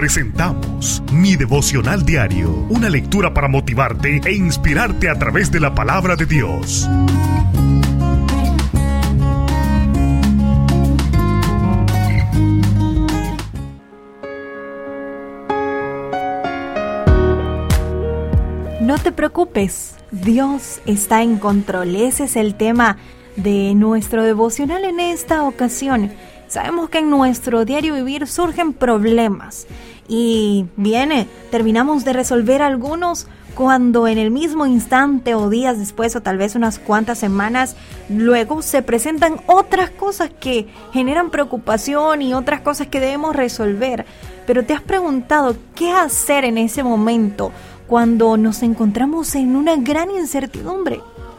presentamos Mi Devocional Diario, una lectura para motivarte e inspirarte a través de la palabra de Dios. No te preocupes, Dios está en control. Ese es el tema de nuestro devocional en esta ocasión. Sabemos que en nuestro diario vivir surgen problemas y terminamos de resolver algunos cuando en el mismo instante o días después o tal vez unas cuantas semanas luego se presentan otras cosas que generan preocupación y otras cosas que debemos resolver. Pero ¿te has preguntado qué hacer en ese momento cuando nos encontramos en una gran incertidumbre?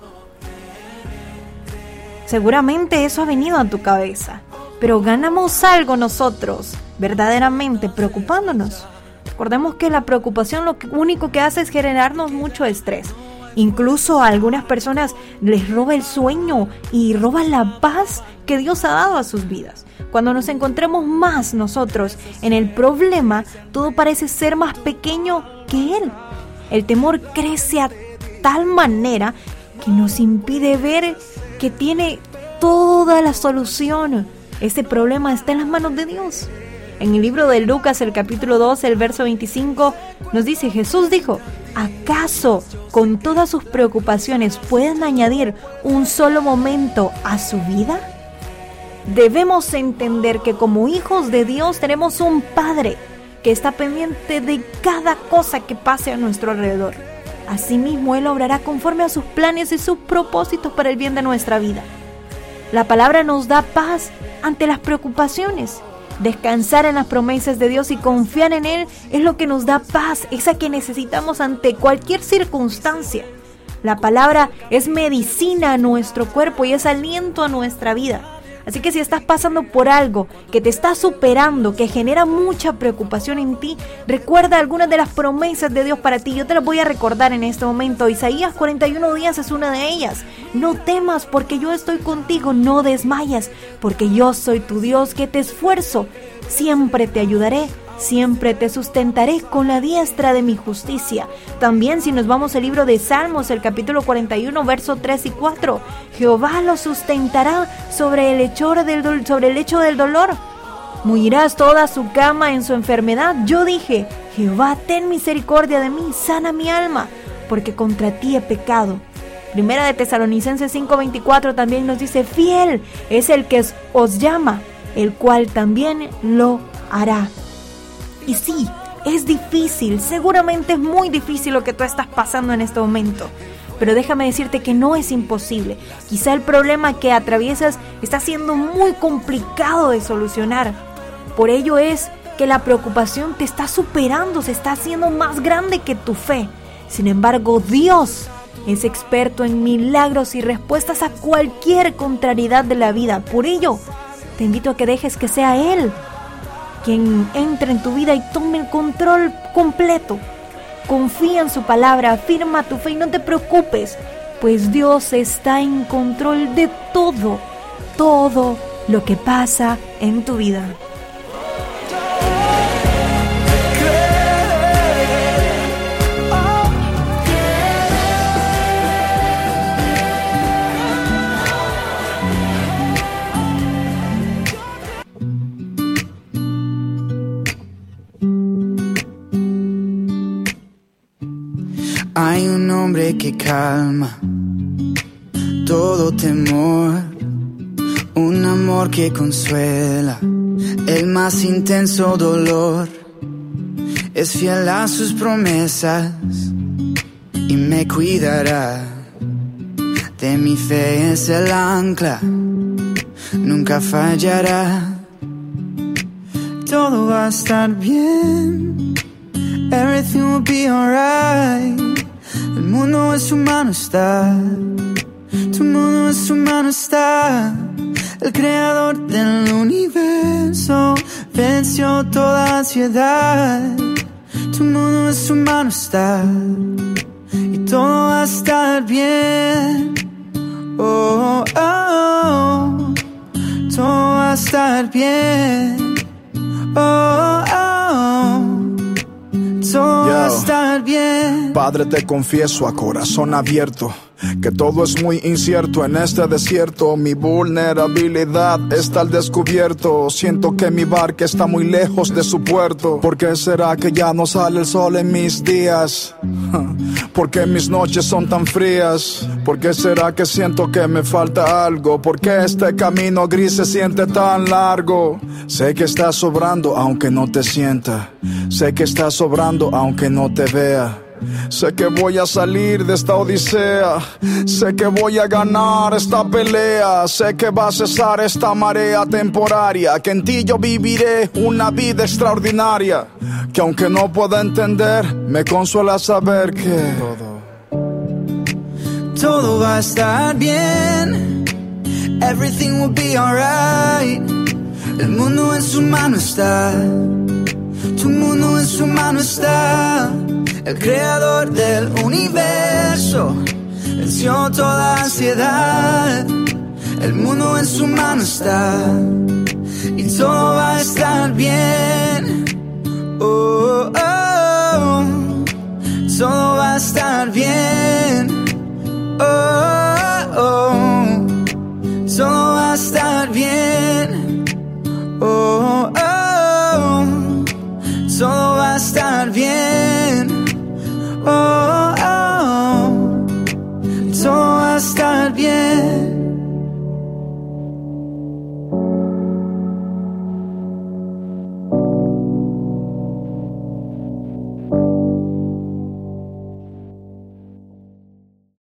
Seguramente eso ha venido a tu cabeza. Pero ganamos algo nosotros, verdaderamente preocupándonos. Recordemos que la preocupación lo único que hace es generarnos mucho estrés. Incluso a algunas personas les roba el sueño y roba la paz que Dios ha dado a sus vidas. Cuando nos encontremos más nosotros en el problema, todo parece ser más pequeño que Él. El temor crece a tal manera que nos impide ver que tiene toda la solución. Este problema está en las manos de Dios. En el libro de Lucas, el capítulo 12, el verso 25, nos dice, Jesús dijo, ¿acaso con todas sus preocupaciones pueden añadir un solo momento a su vida? Debemos entender que como hijos de Dios tenemos un Padre que está pendiente de cada cosa que pase a nuestro alrededor. Asimismo, Él obrará conforme a sus planes y sus propósitos para el bien de nuestra vida. La palabra nos da paz ante las preocupaciones. Descansar en las promesas de Dios y confiar en Él es lo que nos da paz, esa que necesitamos ante cualquier circunstancia. La palabra es medicina a nuestro cuerpo y es aliento a nuestra vida. Así que si estás pasando por algo que te está superando, que genera mucha preocupación en ti, recuerda algunas de las promesas de Dios para ti. Yo te las voy a recordar en este momento. Isaías 41:10 es una de ellas. No temas porque yo estoy contigo, no desmayas, porque yo soy tu Dios que te esfuerzo. Siempre te ayudaré, siempre te sustentaré con la diestra de mi justicia. También si nos vamos al libro de Salmos, el capítulo 41, versos 3 y 4. Jehová lo sustentará sobre el lecho del dolor. Mullerás toda su cama en su enfermedad. Yo dije, Jehová, ten misericordia de mí, sana mi alma, porque contra ti he pecado. Primera de Tesalonicenses 5:24 también nos dice, fiel es el que os llama, el cual también lo hará. Y sí, es difícil, seguramente es muy difícil lo que tú estás pasando en este momento. Pero déjame decirte que no es imposible. Quizá el problema que atraviesas está siendo muy complicado de solucionar. Por ello es que la preocupación te está superando, se está haciendo más grande que tu fe. Sin embargo, Dios es experto en milagros y respuestas a cualquier contrariedad de la vida. Por ello, te invito a que dejes que sea Él quien entre en tu vida y tome el control completo. Confía en su palabra, afirma tu fe y no te preocupes, pues Dios está en control de todo lo que pasa en tu vida. Hay un nombre que calma todo temor, un amor que consuela el más intenso dolor. Es fiel a sus promesas y me cuidará. De mi fe es el ancla, nunca fallará. Todo va a estar bien, everything will be alright. El mundo en su mano está, tu mundo en su mano está. El creador del universo venció toda ansiedad. Tu mundo en su mano está y todo va a estar bien. Oh, oh, oh. Todo va a estar bien. Oh, oh, oh. estar bien. Padre, te confieso a corazón abierto que todo es muy incierto en este desierto. Mi vulnerabilidad está al descubierto. Siento que mi barca está muy lejos de su puerto. ¿Por qué será que ya no sale el sol en mis días? ¿Por qué mis noches son tan frías? ¿Por qué será que siento que me falta algo? ¿Por qué este camino gris se siente tan largo? Sé que estás sobrando aunque no te sienta. Sé que estás sobrando aunque no te vea. Sé que voy a salir de esta odisea. Sé que voy a ganar esta pelea. Sé que va a cesar esta marea temporaria. Que en ti yo viviré una vida extraordinaria. Que aunque no pueda entender, me consuela saber que todo va a estar bien. Everything will be alright. El mundo en su mano está. Tu mundo en su mano está. El creador del universo venció toda ansiedad. El mundo en su mano está. Y todo va a estar bien. Oh, oh, oh. Todo va a estar bien. Oh, oh, oh. Todo va a estar bien. Oh, oh.